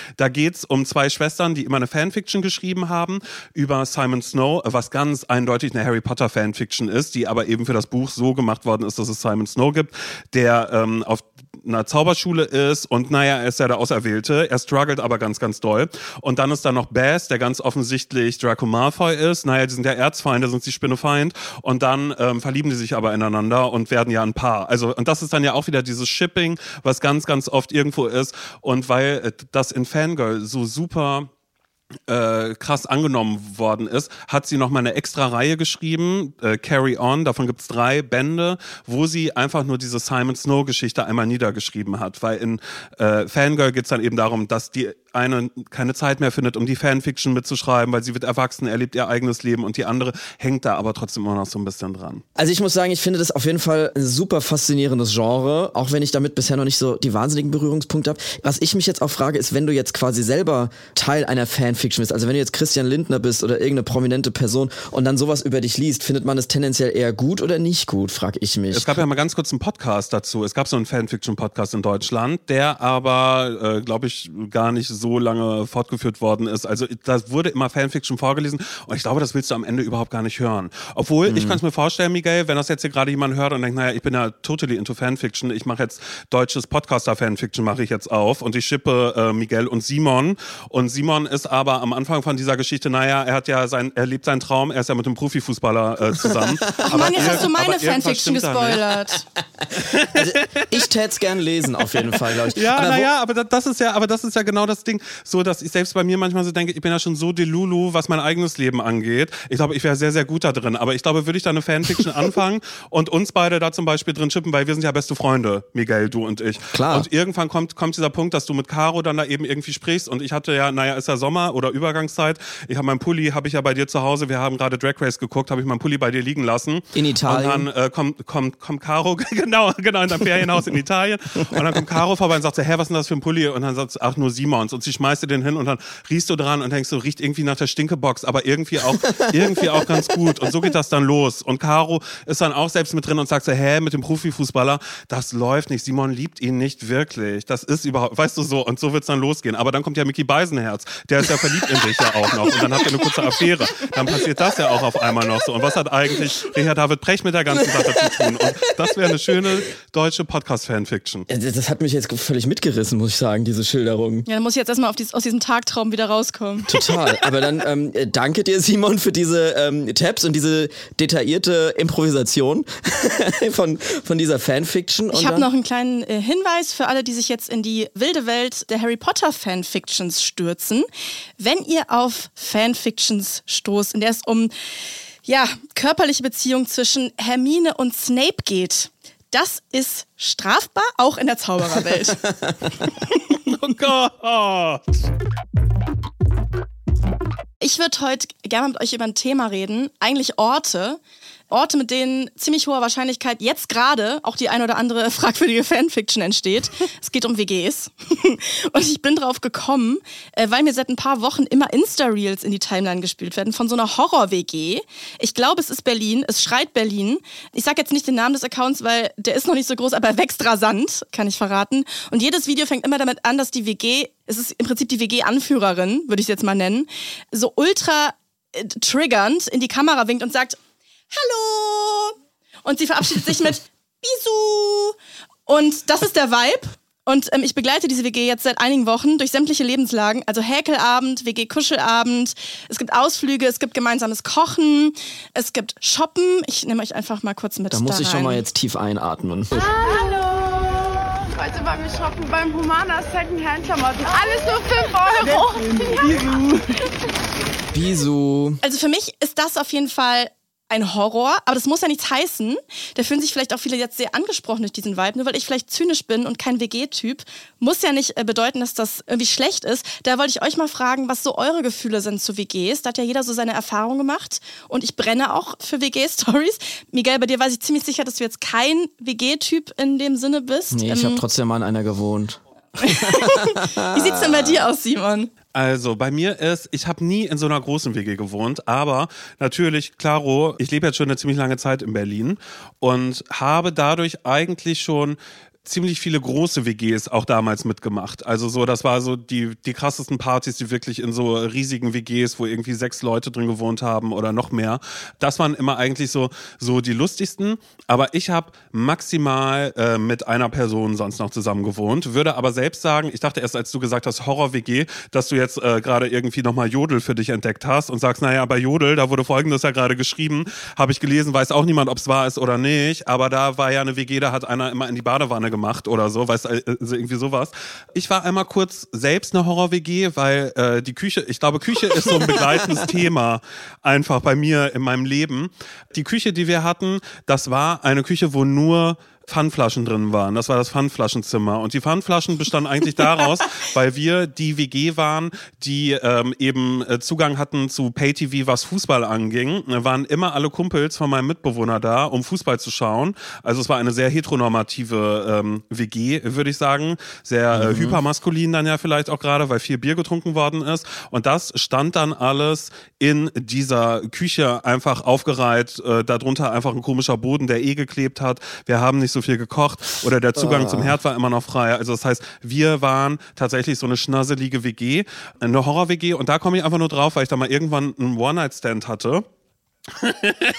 geht's um zwei Schwestern, die immer eine Fanfiction geschrieben haben über Simon Snow, was ganz eindeutig eine Harry Potter Fanfiction ist, die aber eben für das Buch so gemacht worden ist, dass es Simon Snow gibt, der ähm, auf einer Zauberschule ist und naja, er ist ja der Auserwählte, er struggelt aber ganz, ganz doll. Und dann ist da noch Baz, der ganz offensichtlich Draco Malfoy ist. Naja, die sind ja Erzfeinde, sind die Spinnefeind. Und dann ähm, verlieben die sich aber ineinander und werden ja ein Paar. Also, und das ist dann ja auch wieder dieses Shipping, was ganz, ganz oft irgendwo ist. Und weil äh, das in Fangirl so super Äh, krass angenommen worden ist, hat sie noch mal eine extra Reihe geschrieben, äh, Carry On, davon gibt's drei Bände, wo sie einfach nur diese Simon Snow Geschichte einmal niedergeschrieben hat, weil in äh, Fangirl geht's dann eben darum, dass die eine keine Zeit mehr findet, um die Fanfiction mitzuschreiben, weil sie wird erwachsen, erlebt ihr eigenes Leben und die andere hängt da aber trotzdem immer noch so ein bisschen dran. Also ich muss sagen, ich finde das auf jeden Fall ein super faszinierendes Genre, auch wenn ich damit bisher noch nicht so die wahnsinnigen Berührungspunkte habe. Was ich mich jetzt auch frage, ist, wenn du jetzt quasi selber Teil einer Fanfiction bist, also wenn du jetzt Christian Lindner bist oder irgendeine prominente Person und dann sowas über dich liest, findet man es tendenziell eher gut oder nicht gut, frage ich mich. Es gab ja mal ganz kurz einen Podcast dazu. Es gab so einen Fanfiction-Podcast in Deutschland, der aber, äh, glaube ich, gar nicht so lange fortgeführt worden ist. Also da wurde immer Fanfiction vorgelesen und ich glaube, das willst du am Ende überhaupt gar nicht hören. Obwohl, mhm. ich kann es mir vorstellen, Miguel, wenn das jetzt hier gerade jemand hört und denkt, naja, ich bin ja totally into Fanfiction, ich mache jetzt deutsches Podcaster-Fanfiction, mache ich jetzt auf und ich shippe äh, Miguel und Simon. Und Simon ist aber am Anfang von dieser Geschichte, naja, er hat ja sein, er lebt seinen Traum, er ist ja mit einem Profifußballer äh, zusammen. Ach Mann, jetzt hast du meine Fanfiction gespoilert. Also, ich tät's gern lesen, auf jeden Fall, glaube ich. Ja, naja, aber das ist ja, aber das ist ja genau das Ding, so dass ich selbst bei mir manchmal so denke, ich bin ja schon so delulu, was mein eigenes Leben angeht. Ich glaube, ich wäre sehr, sehr gut da drin. Aber ich glaube, würde ich da eine Fanfiction anfangen und uns beide da zum Beispiel drin schippen, weil wir sind ja beste Freunde, Miguel, du und ich. Klar. Und irgendwann kommt, kommt dieser Punkt, dass du mit Caro dann da eben irgendwie sprichst und ich hatte ja, naja, ist ja Sommer oder Übergangszeit. Ich habe meinen Pulli, habe ich ja bei dir zu Hause, wir haben gerade Drag Race geguckt, habe ich meinen Pulli bei dir liegen lassen. In Italien. Und dann äh, kommt, kommt, kommt Caro, genau, genau, in deinem Ferienhaus in Italien. Und dann kommt Caro vorbei und sagt so, hä, was ist denn das für ein Pulli? Und dann sagt sie, ach, nur Simons. Und sie schmeißt dir den hin und dann riechst du dran und denkst so, riecht irgendwie nach der Stinkebox, aber irgendwie auch, irgendwie auch ganz gut. Und so geht das dann los. Und Caro ist dann auch selbst mit drin und sagt so, hä, mit dem Profifußballer, das läuft nicht. Simon liebt ihn nicht wirklich. Das ist überhaupt, weißt du so, und so wird's dann losgehen. Aber dann kommt ja Micky Beisenherz, der ist ja verliebt in dich ja auch noch. Und dann habt ihr eine kurze Affäre. Dann passiert das ja auch auf einmal noch so. Und was hat eigentlich Richard David Precht mit der ganzen Sache zu tun? Und das wäre eine schöne deutsche Podcast-Fanfiction. Das hat mich jetzt völlig mitgerissen, muss ich sagen, diese Schilderung. Ja, dann muss ich jetzt erstmal auf dies, aus diesem Tagtraum wieder rauskommen. Total. Aber dann ähm, danke dir, Simon, für diese ähm, Tabs und diese detaillierte Improvisation von, von dieser Fanfiction. Ich habe noch einen kleinen äh, Hinweis für alle, die sich jetzt in die wilde Welt der Harry Potter Fanfictions stürzen. Wenn ihr auf Fanfictions stoßt, in der es um ja, körperliche Beziehungen zwischen Hermine und Snape geht, das ist strafbar, auch in der Zaubererwelt. Oh Gott! Ich würde heute gerne mit euch über ein Thema reden, eigentlich Orte. Orte, mit denen ziemlich hoher Wahrscheinlichkeit jetzt gerade auch die ein oder andere fragwürdige Fanfiction entsteht. Es geht um W Gs. Und ich bin drauf gekommen, weil mir seit ein paar Wochen immer Insta-Reels in die Timeline gespielt werden von so einer Horror-W G. Ich glaube, es ist Berlin. Es schreit Berlin. Ich sage jetzt nicht den Namen des Accounts, weil der ist noch nicht so groß, aber er wächst rasant, kann ich verraten. Und jedes Video fängt immer damit an, dass die W G, es ist im Prinzip die W G-Anführerin, würde ich es jetzt mal nennen, so ultra äh, triggernd in die Kamera winkt und sagt, hallo! Und sie verabschiedet sich mit Bisou! Und das ist der Vibe. Und ähm, ich begleite diese W G jetzt seit einigen Wochen durch sämtliche Lebenslagen. Also Häkelabend, W G-Kuschelabend, es gibt Ausflüge, es gibt gemeinsames Kochen, es gibt Shoppen. Ich nehme euch einfach mal kurz mit da Da muss da ich rein. schon mal jetzt tief einatmen. Hallo! Heute waren wir shoppen beim Humana Secondhand-Klamotten. Alles nur fünf Euro. Bisou. Bisou. Also für mich ist das auf jeden Fall ein Horror, aber das muss ja nichts heißen. Da fühlen sich vielleicht auch viele jetzt sehr angesprochen durch diesen Vibe. Nur weil ich vielleicht zynisch bin und kein W G-Typ, muss ja nicht äh, bedeuten, dass das irgendwie schlecht ist. Da wollte ich euch mal fragen, was so eure Gefühle sind zu W Gs. Da hat ja jeder so seine Erfahrung gemacht und ich brenne auch für W G-Stories. Miguel, bei dir weiß ich ziemlich sicher, dass du jetzt kein W G-Typ in dem Sinne bist. Nee, ich ähm, habe trotzdem mal in einer gewohnt. Wie sieht's denn bei dir aus, Simon? Also bei mir ist, ich habe nie in so einer großen W G gewohnt, aber natürlich, klaro, ich lebe jetzt schon eine ziemlich lange Zeit in Berlin und habe dadurch eigentlich schon ziemlich viele große W Gs auch damals mitgemacht. Also so, das war so die, die krassesten Partys, die wirklich in so riesigen W Gs, wo irgendwie sechs Leute drin gewohnt haben oder noch mehr. Das waren immer eigentlich so, so die lustigsten. Aber ich habe maximal äh, mit einer Person sonst noch zusammen gewohnt. Würde aber selbst sagen, ich dachte erst, als du gesagt hast Horror-W G, dass du jetzt äh, gerade irgendwie nochmal Jodel für dich entdeckt hast und sagst, naja, bei Jodel, da wurde Folgendes ja gerade geschrieben, habe ich gelesen, weiß auch niemand, ob es wahr ist oder nicht, aber da war ja eine W G, da hat einer immer in die Badewanne gemacht oder so, weißt du, also irgendwie sowas. Ich war einmal kurz selbst eine Horror-W G, weil äh, die Küche, ich glaube, Küche ist so ein begleitendes Thema einfach bei mir in meinem Leben. Die Küche, die wir hatten, das war eine Küche, wo nur Pfandflaschen drin waren. Das war das Pfandflaschenzimmer. Und die Pfandflaschen bestanden eigentlich daraus, weil wir die W G waren, die ähm, eben äh, Zugang hatten zu Pay-T V, was Fußball anging. Da waren immer alle Kumpels von meinem Mitbewohner da, um Fußball zu schauen. Also es war eine sehr heteronormative ähm, W G, würde ich sagen. Sehr äh, mhm. hypermaskulin dann ja vielleicht auch gerade, weil viel Bier getrunken worden ist. Und das stand dann alles in dieser Küche einfach aufgereiht. Äh, darunter einfach ein komischer Boden, der eh geklebt hat. Wir haben nicht so viel gekocht oder der Zugang oh. zum Herd war immer noch frei. Also das heißt, wir waren tatsächlich so eine schnasselige W G, eine Horror-W G und da komme ich einfach nur drauf, weil ich da mal irgendwann einen One-Night-Stand hatte. Und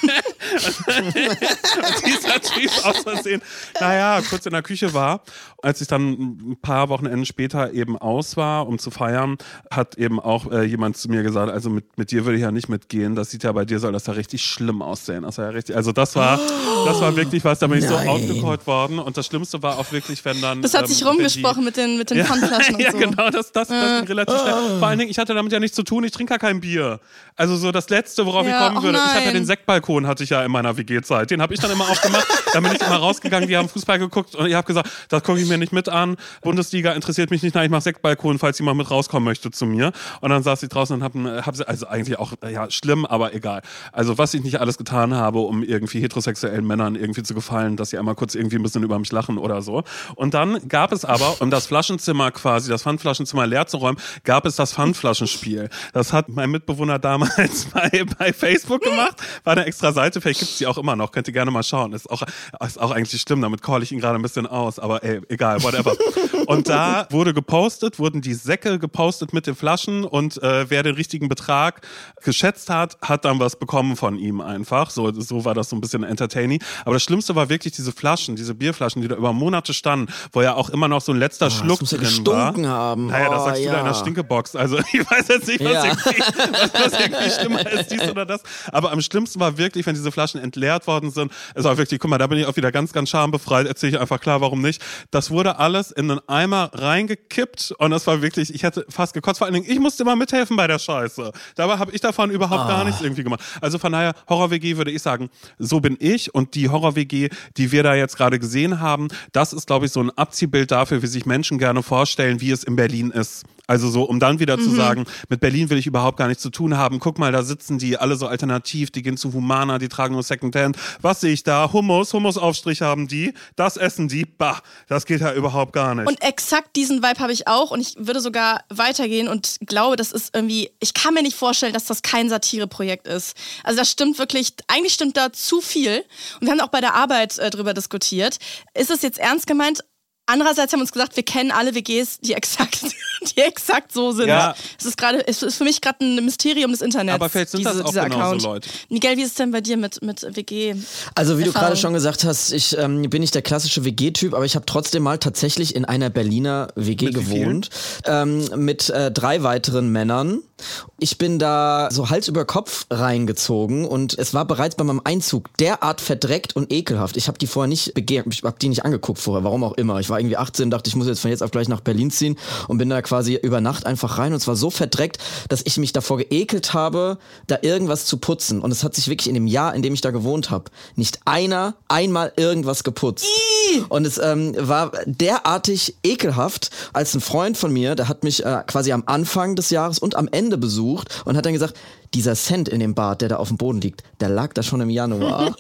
dieser Typ aus Versehen, naja, kurz in der Küche war. Als ich dann ein paar Wochenenden später eben aus war, um zu feiern, hat eben auch äh, jemand zu mir gesagt, also mit, mit dir würde ich ja nicht mitgehen, das sieht ja bei dir, soll das ja richtig schlimm aussehen. Das war ja richtig, also das war, oh, das war wirklich was, da bin ich nein. so outgecallt worden und das Schlimmste war auch wirklich, wenn dann... Das hat sich ähm, rumgesprochen die, mit den, mit den ja, Pfandflaschen und ja, so. Ja, genau, das, das, das ging relativ schnell. Vor allen Dingen, ich hatte damit ja nichts zu tun, ich trinke ja kein Bier. Also so das Letzte, worauf ja, ich kommen würde, ich hatte ja den Sektbalkon, hatte ich ja in meiner W G-Zeit. Den habe ich dann immer aufgemacht. Dann bin ich immer rausgegangen, die haben Fußball geguckt und ich habe gesagt, das gucke ich mir nicht mit an. Bundesliga interessiert mich nicht, nein, ich mache Sektbalkon, falls jemand mit rauskommen möchte zu mir. Und dann saß ich draußen und habe, hab sie, also eigentlich auch, ja, schlimm, aber egal. Also was ich nicht alles getan habe, um irgendwie heterosexuellen Männern irgendwie zu gefallen, dass sie einmal kurz irgendwie ein bisschen über mich lachen oder so. Und dann gab es aber, um das Flaschenzimmer quasi, das Pfandflaschenzimmer leer zu räumen, gab es das Pfandflaschenspiel. Das hat mein Mitbewohner damals bei, bei Facebook gemacht, war eine extra Seite, vielleicht gibt es die auch immer noch, könnt ihr gerne mal schauen. Ist auch, ist auch eigentlich schlimm, damit call ich ihn gerade ein bisschen aus, aber ey, egal, whatever. Und da wurde gepostet, wurden die Säcke gepostet mit den Flaschen und äh, wer den richtigen Betrag geschätzt hat, hat dann was bekommen von ihm einfach. So, so war das so ein bisschen entertaining. Aber das Schlimmste war wirklich diese Flaschen, diese Bierflaschen, die da über Monate standen, wo ja auch immer noch so ein letzter oh, Schluck drin gestunken war. Haben. Naja, oh, das sagst ja. du da in der Stinkebox. Also ich weiß jetzt nicht, was, ja. irgendwie, was, was irgendwie schlimmer ist, dies oder das. Aber am schlimmsten war wirklich, wenn diese Flaschen entleert worden sind. Es war wirklich, guck mal, da bin ich auch wieder ganz, ganz schambefreit. Erzähle ich einfach klar, warum nicht. Das wurde alles in einen Eimer reingekippt und das war wirklich, ich hätte fast gekotzt. Vor allen Dingen, ich musste mal mithelfen bei der Scheiße. Dabei habe ich davon überhaupt ah. gar nichts irgendwie gemacht. Also von daher, Horror-W G würde ich sagen, so bin ich und die Horror-W G, die wir da jetzt gerade gesehen haben, das ist, glaube ich, so ein Abziehbild dafür, wie sich Menschen gerne vorstellen, wie es in Berlin ist. Also so, um dann wieder mhm. zu sagen, mit Berlin will ich überhaupt gar nichts zu tun haben. Guck mal, da sitzen die alle so alternativ, die gehen zu Humana, die tragen nur Secondhand. Was sehe ich da? Hummus, Hummusaufstrich haben die, das essen die. Bah, das geht ja überhaupt gar nicht. Und exakt diesen Vibe habe ich auch und ich würde sogar weitergehen und glaube, das ist irgendwie, ich kann mir nicht vorstellen, dass das kein Satireprojekt ist. Also das stimmt wirklich, eigentlich stimmt da zu viel. Und wir haben auch bei der Arbeit äh, drüber diskutiert. Ist es jetzt ernst gemeint? Andererseits haben wir uns gesagt, wir kennen alle W Gs, die exakt, die exakt so sind. Ja. Es ist gerade, es ist für mich gerade ein Mysterium des Internets. Aber vielleicht sind diese, das auch dieser genauso Account. Leute. Miguel, wie ist es denn bei dir mit, mit W G? Also wie Erfahrung? du gerade schon gesagt hast, ich ähm, bin nicht der klassische W G-Typ, aber ich habe trotzdem mal tatsächlich in einer Berliner W G mit gewohnt. Ähm, mit äh, drei weiteren Männern. Ich bin da so Hals über Kopf reingezogen und es war bereits bei meinem Einzug derart verdreckt und ekelhaft. Ich habe die vorher nicht begehrt, ich habe die nicht angeguckt vorher, warum auch immer. Ich war irgendwie achtzehn, dachte ich muss jetzt von jetzt auf gleich nach Berlin ziehen und bin da quasi über Nacht einfach rein und es war so verdreckt, dass ich mich davor geekelt habe, da irgendwas zu putzen. Und es hat sich wirklich in dem Jahr, in dem ich da gewohnt habe, nicht einer einmal irgendwas geputzt. Ii! Und es ähm, war derartig ekelhaft, als ein Freund von mir, der hat mich äh, quasi am Anfang des Jahres und am Ende besucht und hat dann gesagt, dieser Cent in dem Bad, der da auf dem Boden liegt, der lag da schon im Januar.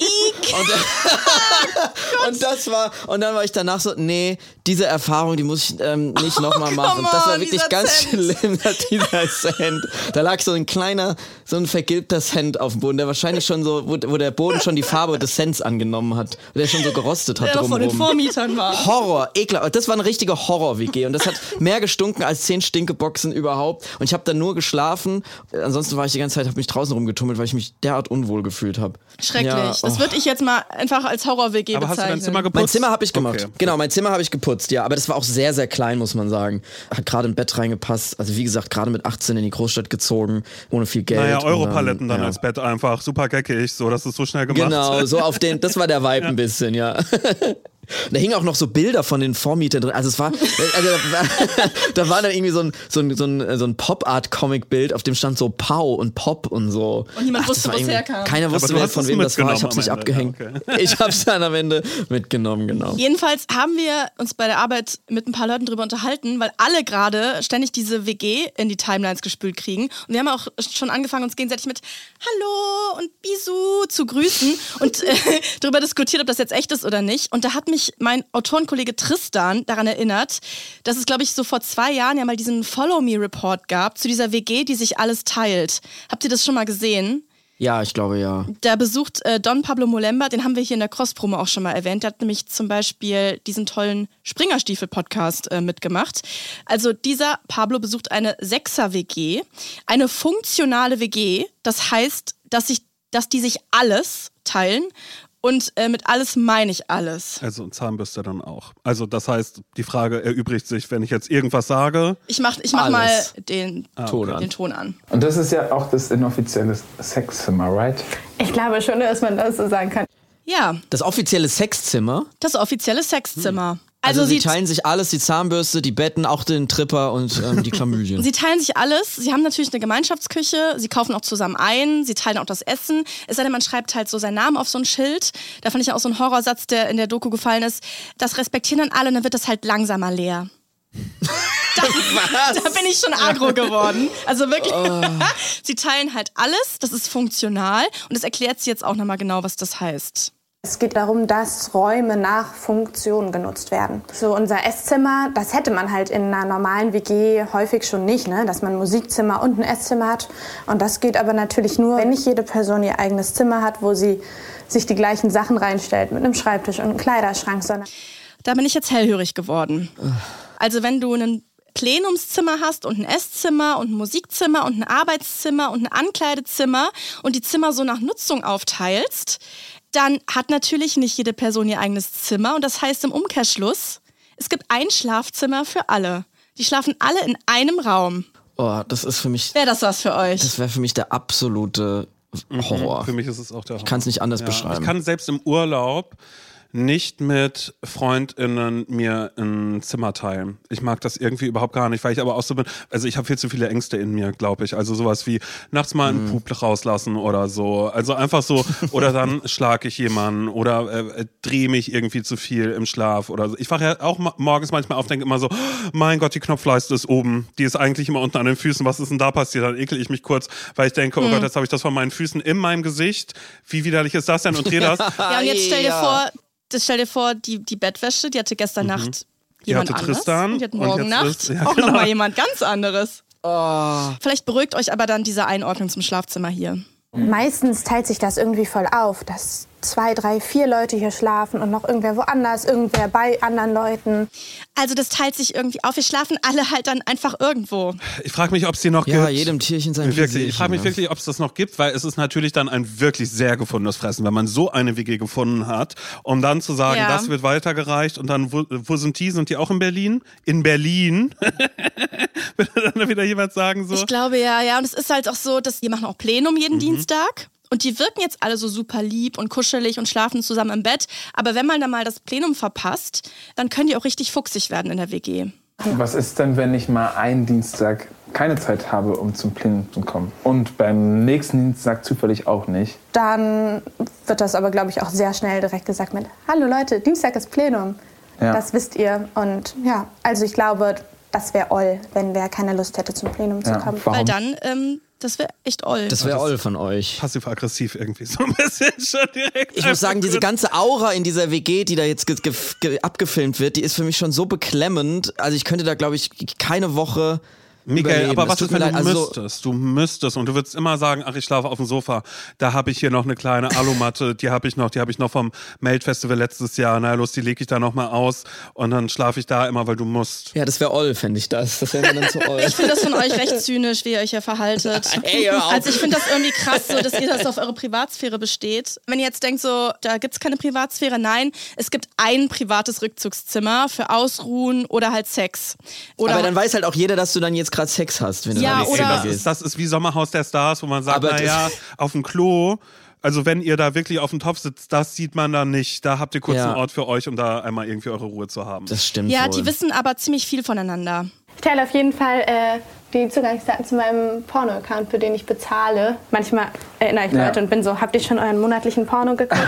Und, und das war, und dann war ich danach so, nee, diese Erfahrung, die muss ich ähm, nicht Oh, nochmal machen. come Das war on, wirklich dieser ganz Cent. schlimm, dieser Cent. Da lag so ein kleiner, so ein vergilbter Cent auf dem Boden, der wahrscheinlich schon so, wo, wo der Boden schon die Farbe des Cents angenommen hat, der schon so gerostet hat Der noch von den drumherum. Vormietern war. Horror, ekelhaft. Das war eine richtige Horror-W G und das hat mehr gestunken als zehn Stinkeboxen überhaupt. Und ich habe dann nur geschlafen. Ansonsten war ich die ganze Zeit, habe mich draußen rumgetummelt, weil ich mich derart unwohl gefühlt habe. Schrecklich. Ja, Das oh. würde ich jetzt mal einfach als Horror-W G Aber hast du bezeichnen. dein Zimmer geputzt? Mein Zimmer habe ich gemacht. Okay. Genau, mein Zimmer habe ich geputzt, ja. Aber das war auch sehr, sehr klein, muss man sagen. Hat gerade im Bett reingepasst. Also wie gesagt, gerade mit achtzehn in die Großstadt gezogen, ohne viel Geld. Naja, Und Europaletten dann ja. als Bett einfach. Super geckig, so, das ist so schnell gemacht. Genau, so auf den, das war der Vibe ein bisschen, ja. Da hingen auch noch so Bilder von den Vormietern drin. Also es war, also da war dann irgendwie so ein, so ein, so ein, so ein Pop-Art-Comic-Bild, auf dem stand so Pau und Pop und so. Und niemand das wusste, war wo es irgendwie- herkam. Keiner wusste, du wer hast von es wem das war. Ich mitgenommen hab's nicht am Ende, abgehängt. ja, okay. Ich hab's dann am Ende mitgenommen, genau. Jedenfalls haben wir uns bei der Arbeit mit ein paar Leuten drüber unterhalten, weil alle gerade ständig diese W G in die Timelines gespült kriegen. Und wir haben auch schon angefangen, uns gegenseitig mit Hallo und Bisou zu grüßen und äh, darüber diskutiert, ob das jetzt echt ist oder nicht. Und da hat mich mein Autorenkollege Tristan daran erinnert, dass es, glaube ich, so vor zwei Jahren ja mal diesen Follow-Me-Report gab zu dieser W G, die sich alles teilt. Habt ihr das schon mal gesehen? Ja, ich glaube, ja. Da besucht äh, Don Pablo Molemba, den haben wir hier in der Cross-Promo auch schon mal erwähnt. Der hat nämlich zum Beispiel diesen tollen Springerstiefel-Podcast äh, mitgemacht. Also dieser Pablo besucht eine Sechser-W G, eine funktionale W G. Das heißt, dass, sich, dass die sich alles teilen. Und äh, mit alles meine ich alles. Also Zahnbürste dann auch. Also das heißt, die Frage erübrigt sich, wenn ich jetzt irgendwas sage. Ich mach, ich mach mal Alles. den, Ton an. den Ton an. Und das ist ja auch das inoffizielle Sexzimmer, right? Ich glaube schon, dass man das so sagen kann. Ja, Das offizielle Sexzimmer. das offizielle Sexzimmer. Also, sie sie teilen sich alles, die Zahnbürste, die Betten, auch den Tripper und ähm, die Chlamydien. Sie teilen sich alles. Sie haben natürlich eine Gemeinschaftsküche. Sie kaufen auch zusammen ein. Sie teilen auch das Essen. Es sei denn, man schreibt halt so seinen Namen auf so ein Schild. Da fand ich ja auch so einen Horrorsatz, der in der Doku gefallen ist. Das respektieren dann alle und dann wird das halt langsamer leer. Da, da bin ich schon aggro geworden. Also wirklich, sie teilen halt alles. Das ist funktional. Und das erklärt sie jetzt auch nochmal genau, was das heißt. Es geht darum, dass Räume nach Funktion genutzt werden. So unser Esszimmer, das hätte man halt in einer normalen W G häufig schon nicht, ne? Dass man ein Musikzimmer und ein Esszimmer hat. Und das geht aber natürlich nur, wenn nicht jede Person ihr eigenes Zimmer hat, wo sie sich die gleichen Sachen reinstellt mit einem Schreibtisch und einem Kleiderschrank, sondern Da bin ich jetzt hellhörig geworden. Also wenn du ein Plenumszimmer hast und ein Esszimmer und ein Musikzimmer und ein Arbeitszimmer und ein Ankleidezimmer und die Zimmer so nach Nutzung aufteilst, dann hat natürlich nicht jede Person ihr eigenes Zimmer. Und das heißt im Umkehrschluss, es gibt ein Schlafzimmer für alle. Die schlafen alle in einem Raum. Oh, das ist für mich, Wäre das was für euch? das wäre für mich der absolute Horror. Für mich ist es auch der Horror. Ich kann es nicht anders Ja, beschreiben. ich kann selbst im Urlaub nicht mit FreundInnen mir ein Zimmer teilen. Ich mag das irgendwie überhaupt gar nicht, weil ich aber auch so bin, also ich habe viel zu viele Ängste in mir, glaube ich. Also sowas wie nachts mal einen Mhm. Pup rauslassen oder so. Also einfach so, oder dann schlage ich jemanden oder äh, drehe mich irgendwie zu viel im Schlaf oder so. Ich wache ja auch ma- morgens manchmal auf, denke immer so, mein Gott, die Knopfleiste ist oben. Die ist eigentlich immer unten an den Füßen. Was ist denn da passiert? Dann ekel ich mich kurz, weil ich denke, oh Gott, jetzt habe ich das von meinen Füßen in meinem Gesicht. Wie widerlich ist das denn? Und drehe das. Ja, und jetzt stell dir Ja. vor, das stell dir vor, die, die Bettwäsche, die hatte gestern Nacht Die jemand hatte anders. Tristan Und die hat und morgen jetzt Nacht ist- ja, auch genau. nochmal jemand ganz anderes. Oh. Vielleicht beruhigt euch aber dann diese Einordnung zum Schlafzimmer hier. meistens teilt sich das irgendwie voll auf, dass zwei, drei, vier Leute hier schlafen und noch irgendwer woanders, irgendwer bei anderen Leuten. Also das teilt sich irgendwie auf. Wir schlafen alle halt dann einfach irgendwo. Ich frage mich, ob es die noch Ja, gibt. jedem Tierchen sein Wirklich, ich Tierchen, frage mich ne? wirklich, ob es das noch gibt, weil es ist natürlich dann ein wirklich sehr gefundenes Fressen, wenn man so eine W G gefunden hat, um dann zu sagen, Ja. das wird weitergereicht und dann, wo, wo sind die? Sind die auch in Berlin? In Berlin? Würde dann wieder jemand sagen so? Ich glaube ja, ja. Und es ist halt auch so, dass die machen auch Plenum jeden Dienstag. Und die wirken jetzt alle so super lieb und kuschelig und schlafen zusammen im Bett. Aber wenn man dann mal das Plenum verpasst, dann können die auch richtig fuchsig werden in der W G. Was ist denn, wenn ich mal einen Dienstag keine Zeit habe, um zum Plenum zu kommen? Und beim nächsten Dienstag zufällig auch nicht? Dann wird das aber, glaube ich, auch sehr schnell direkt gesagt mit Hallo Leute, Dienstag ist Plenum. Ja. Das wisst ihr. Und ja, also ich glaube, das wäre oll, wenn wer keine Lust hätte, zum Plenum zu Ja, kommen. warum? Weil dann ähm, Das wäre echt oll. Das wäre oll von euch. Passiv-aggressiv irgendwie so ein bisschen schon direkt. Ich muss sagen, diese ganze Aura in dieser W G, die da jetzt ge- ge- ge- abgefilmt wird, die ist für mich schon so beklemmend. Also ich könnte da, glaube ich, keine Woche Miguel, überleben. aber Es was tut ist, wenn mir du leid, also- müsstest? Du müsstest und du würdest immer sagen, ach, ich schlafe auf dem Sofa. Da habe ich hier noch eine kleine Alumatte, die habe ich noch, die habe ich noch vom Melt-Festival letztes Jahr. Na los, die lege ich da noch mal aus und dann schlafe ich da immer, weil du musst. Ja, das wäre oll, fände ich das. Das wäre mir dann zu oll. Ich finde das von euch recht zynisch, wie ihr euch hier verhaltet. Hey, hör auf. Also ich finde das irgendwie krass, so, dass ihr das auf eure Privatsphäre besteht. Wenn ihr jetzt denkt, so, da gibt es keine Privatsphäre, nein, es gibt ein privates Rückzugszimmer für Ausruhen oder halt Sex. Oder Aber dann weiß halt auch jeder, dass du dann jetzt gerade Sex hast, wenn du Ja, da nicht oder- Zimmer Das gehst. ist, das ist wie Sommerhaus der Stars, wo man sagt, Aber das- naja, auf dem Klo, also wenn ihr da wirklich auf dem Topf sitzt, das sieht man da nicht. Da habt ihr kurz Ja. einen Ort für euch, um da einmal irgendwie eure Ruhe zu haben. Das stimmt ja, wohl. die wissen aber ziemlich viel voneinander. Ich teile auf jeden Fall äh, die Zugangsdaten zu meinem Porno-Account, für den ich bezahle. Manchmal erinnere ich Ja. Leute und bin so, habt ihr schon euren monatlichen Porno geguckt?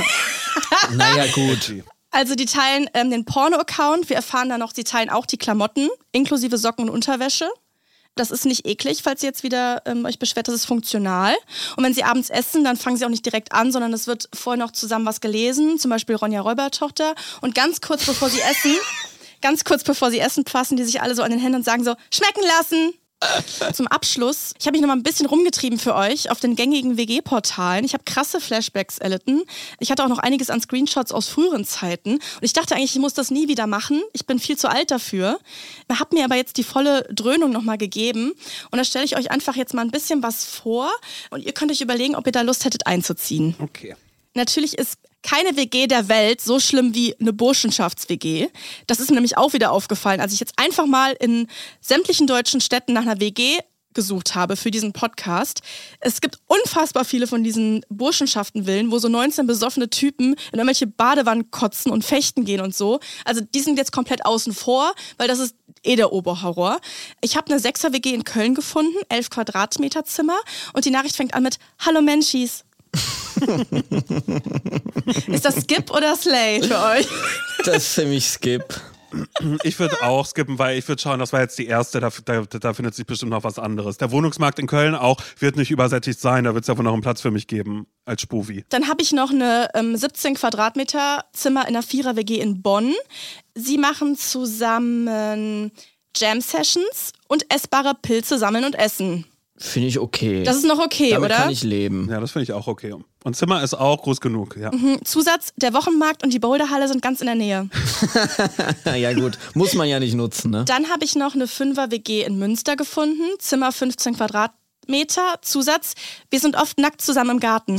Naja, gut. Also die teilen ähm, den Porno-Account, wir erfahren dann noch, sie teilen auch die Klamotten, inklusive Socken und Unterwäsche. Das ist nicht eklig, falls ihr jetzt wieder ähm, euch beschwert, das ist funktional. Und wenn sie abends essen, dann fangen sie auch nicht direkt an, sondern es wird vorher noch zusammen was gelesen, zum Beispiel Ronja Räubertochter. Und ganz kurz bevor sie essen, ganz kurz bevor sie essen, fassen die sich alle so an den Händen und sagen so, schmecken lassen. Zum Abschluss, ich habe mich noch mal ein bisschen rumgetrieben für euch auf den gängigen W G-Portalen. Ich habe krasse Flashbacks erlitten. Ich hatte auch noch einiges an Screenshots aus früheren Zeiten. Und ich dachte eigentlich, ich muss das nie wieder machen. Ich bin viel zu alt dafür. Habe mir aber jetzt die volle Dröhnung noch mal gegeben. Und da stelle ich euch einfach jetzt mal ein bisschen was vor. Und ihr könnt euch überlegen, ob ihr da Lust hättet einzuziehen. Okay. Natürlich ist keine W G der Welt so schlimm wie eine Burschenschafts-W G. Das ist mir nämlich auch wieder aufgefallen, als ich jetzt einfach mal in sämtlichen deutschen Städten nach einer W G gesucht habe für diesen Podcast. Es gibt unfassbar viele von diesen Burschenschaften-Villen, wo so neunzehn besoffene Typen in irgendwelche Badewannen kotzen und fechten gehen und so. Also die sind jetzt komplett außen vor, weil das ist eh der Oberhorror. Ich habe eine Sechser-W G in Köln gefunden, elf Quadratmeter Zimmer und die Nachricht fängt an mit Hallo Menschis. Ist das Skip oder Slay für euch? Das ist für mich Skip. Ich würde auch skippen, weil ich würde schauen, das war jetzt die erste, da, da, da findet sich bestimmt noch was anderes. Der Wohnungsmarkt in Köln auch wird nicht übersättigt sein, da wird es ja wohl noch einen Platz für mich geben als Spuvi. Dann habe ich noch eine ähm, siebzehn Quadratmeter Zimmer in einer Vierer-W G in Bonn. Sie machen zusammen Jam-Sessions und essbare Pilze sammeln und essen. Finde ich okay. Das ist noch okay, Damit oder? kann ich leben. Ja, das finde ich auch okay. Und Zimmer ist auch groß genug, ja. Mhm. Zusatz, der Wochenmarkt und die Boulderhalle sind ganz in der Nähe. Ja gut, muss man ja nicht nutzen, ne? Dann habe ich noch eine Fünfer-W G in Münster gefunden, Zimmer fünfzehn Quadratmeter. Zusatz, wir sind oft nackt zusammen im Garten.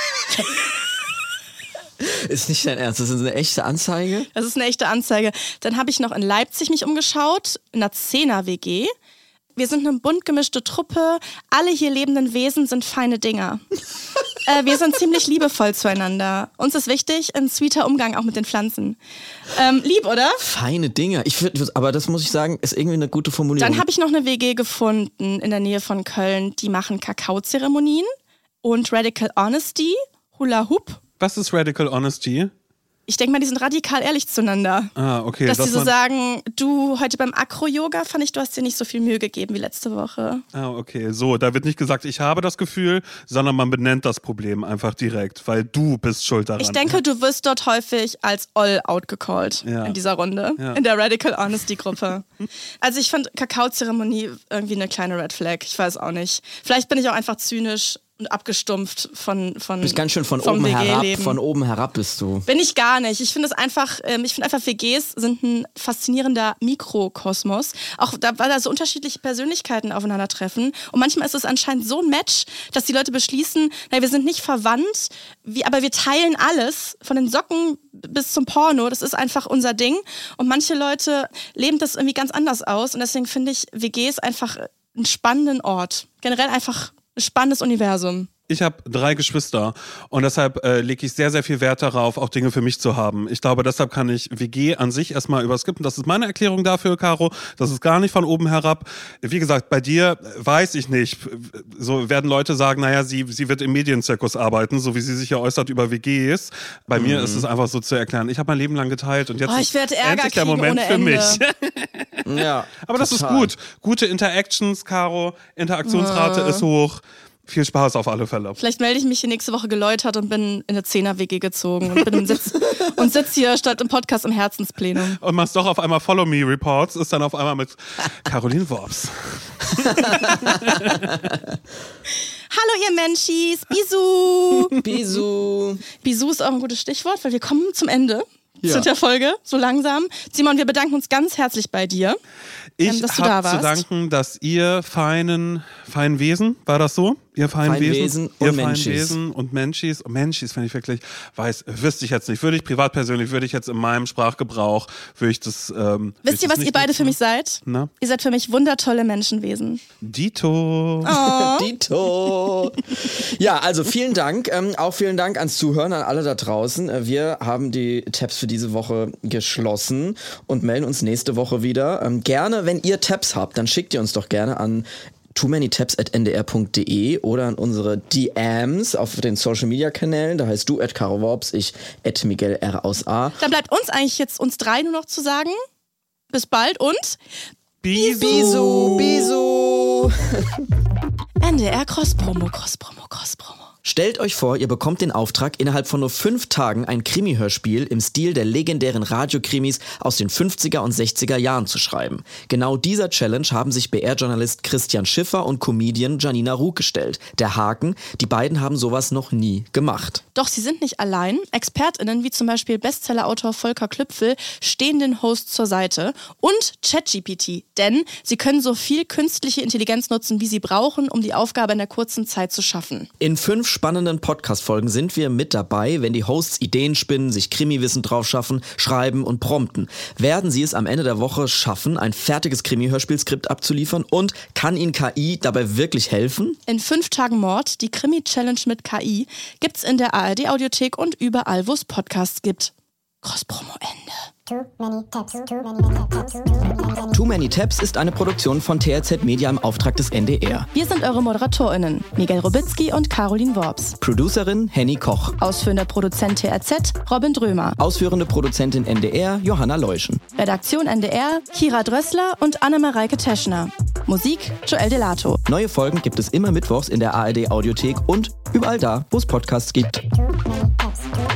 Ist nicht dein Ernst, das ist eine echte Anzeige? Das ist eine echte Anzeige. Dann habe ich noch in Leipzig mich umgeschaut, in einer Zehner-W G. Wir sind eine bunt gemischte Truppe. Alle hier lebenden Wesen sind feine Dinger. äh, wir sind ziemlich liebevoll zueinander. Uns ist wichtig, ein sweeter Umgang auch mit den Pflanzen. Ähm, lieb, oder? Feine Dinge. Ich würd, aber das muss ich sagen, ist irgendwie eine gute Formulierung. Dann habe ich noch eine W G gefunden in der Nähe von Köln. Die machen Kakaozeremonien und Radical Honesty, Hula Hoop. Was ist Radical Honesty? Ich denke mal, die sind radikal ehrlich zueinander. Ah, okay. Dass die so man- sagen, du, heute beim Acro-Yoga fand ich, du hast dir nicht so viel Mühe gegeben wie letzte Woche. Ah, okay. So, da wird nicht gesagt, ich habe das Gefühl, sondern man benennt das Problem einfach direkt, weil du bist schuld daran. Ich denke, du wirst dort häufig als All-Out gecallt Ja. in dieser Runde, Ja. in der Radical Honesty-Gruppe. Also ich fand Kakaozeremonie irgendwie eine kleine Red Flag. Ich weiß auch nicht. Vielleicht bin ich auch einfach zynisch und abgestumpft von von Du bist ganz schön von vom oben herab. W G-Leben. Von oben herab bist du. Bin ich gar nicht. Ich finde es einfach, ähm, ich finde einfach, W Gs sind ein faszinierender Mikrokosmos. Auch da, weil da so unterschiedliche Persönlichkeiten aufeinandertreffen. Und manchmal ist es anscheinend so ein Match, dass die Leute beschließen, naja, wir sind nicht verwandt, wie, aber wir teilen alles, von den Socken bis zum Porno. Das ist einfach unser Ding. Und manche Leute leben das irgendwie ganz anders aus. Und deswegen finde ich W Gs einfach einen spannenden Ort. Generell einfach ein spannendes Universum. Ich habe drei Geschwister und deshalb äh, lege ich sehr, sehr viel Wert darauf, auch Dinge für mich zu haben. Ich glaube, deshalb kann ich W G an sich erstmal überskippen. Das ist meine Erklärung dafür, Caro. Das ist gar nicht von oben herab. Wie gesagt, bei dir weiß ich nicht. So werden Leute sagen, naja, sie, sie wird im Medienzirkus arbeiten, so wie sie sich ja äußert über W Gs. Bei mhm. mir ist es einfach so zu erklären. Ich habe mein Leben lang geteilt und jetzt oh, ich ist Ärger endlich der Moment für Ende. mich. Ja, aber das total. Ist gut. Gute Interactions, Caro. Interaktionsrate äh. ist hoch. Viel Spaß auf alle Fälle. Vielleicht melde ich mich hier nächste Woche geläutert und bin in eine Zehner-W G gezogen und, bin im Sitz und sitze hier statt im Podcast im Herzensplenum. Und machst doch auf einmal Follow-Me-Reports, ist dann auf einmal mit Caroline Worps. Hallo ihr Menschis, Bisou. Bisou. Bisou ist auch ein gutes Stichwort, weil wir kommen zum Ende. Ja. Zu der Folge, so langsam. Simon, wir bedanken uns ganz herzlich bei dir, ich ähm, dass du da warst. Ich habe zu danken, dass ihr feinen, feinen Wesen, war das so? Ihr feinen fein Wesen, Wesen ihr und feinen Menschis. Wesen und Menschis. Und Menschis, wenn ich wirklich weiß, wüsste ich jetzt nicht. Würde ich privat persönlich, würde ich jetzt in meinem Sprachgebrauch, würde ich das ähm, Wisst ihr, was ihr beide nutzen? für mich seid? Na? Ihr seid für mich wundertolle Menschenwesen. Dito. Oh. Dito. Ja, also vielen Dank. Ähm, auch vielen Dank ans Zuhören, an alle da draußen. Wir haben die Tabs für diese Woche geschlossen und melden uns nächste Woche wieder. Ähm, gerne, wenn ihr Tabs habt, dann schickt ihr uns doch gerne an too many tabs at n d r punkt d e oder an unsere D Ms auf den Social Media Kanälen. Da heißt du at Caro Worps, ich at Miguel R aus A. Dann bleibt uns eigentlich jetzt uns drei nur noch zu sagen. Bis bald und Bisou, Bisou. N D R Cross-Promo, Cross-Promo, Cross-Promo. Stellt euch vor, ihr bekommt den Auftrag, innerhalb von nur fünf Tagen ein Krimi-Hörspiel im Stil der legendären Radiokrimis aus den fünfziger und sechziger Jahren zu schreiben. Genau dieser Challenge haben sich B R-Journalist Christian Schiffer und Comedian Janina Rug gestellt. Der Haken, die beiden haben sowas noch nie gemacht. Doch sie sind nicht allein. ExpertInnen wie zum Beispiel Bestsellerautor Volker Klüpfel stehen den Hosts zur Seite und ChatGPT, denn sie können so viel künstliche Intelligenz nutzen, wie sie brauchen, um die Aufgabe in der kurzen Zeit zu schaffen. In fünf spannenden Podcast-Folgen sind wir mit dabei, wenn die Hosts Ideen spinnen, sich Krimi-Wissen drauf schaffen, schreiben und prompten. Werden sie es am Ende der Woche schaffen, ein fertiges Krimi-Hörspielskript abzuliefern und kann ihnen K I dabei wirklich helfen? In fünf Tagen Mord, die Krimi-Challenge mit K I, gibt's in der A R D-Audiothek und überall, wo es Podcasts gibt. Cross-Promo Ende. Too many tabs, too many tabs, too many tabs. Too Many Tabs ist eine Produktion von T R Z Media im Auftrag des N D R. Wir sind eure ModeratorInnen, Miguel Robitzky und Caroline Worps. Producerin Henny Koch. Ausführender Produzent T R Z, Robin Drömer. Ausführende Produzentin N D R, Johanna Leuschen. Redaktion N D R, Kira Drössler und Annemareike Teschner. Musik, Joel Delato. Neue Folgen gibt es immer mittwochs in der A R D Audiothek und überall da, wo es Podcasts gibt. Too many tabs, too